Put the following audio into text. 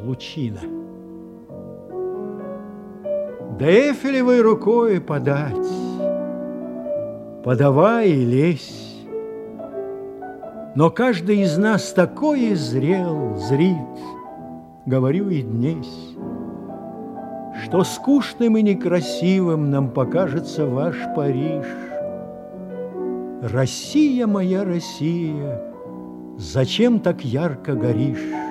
лучина. Да Эйфелевой рукой подать, подавай и лезь. Но каждый из нас такой зрел, зрит, говорю и днесь, что скучным и некрасивым нам покажется ваш Париж. Россия моя, Россия, зачем так ярко горишь?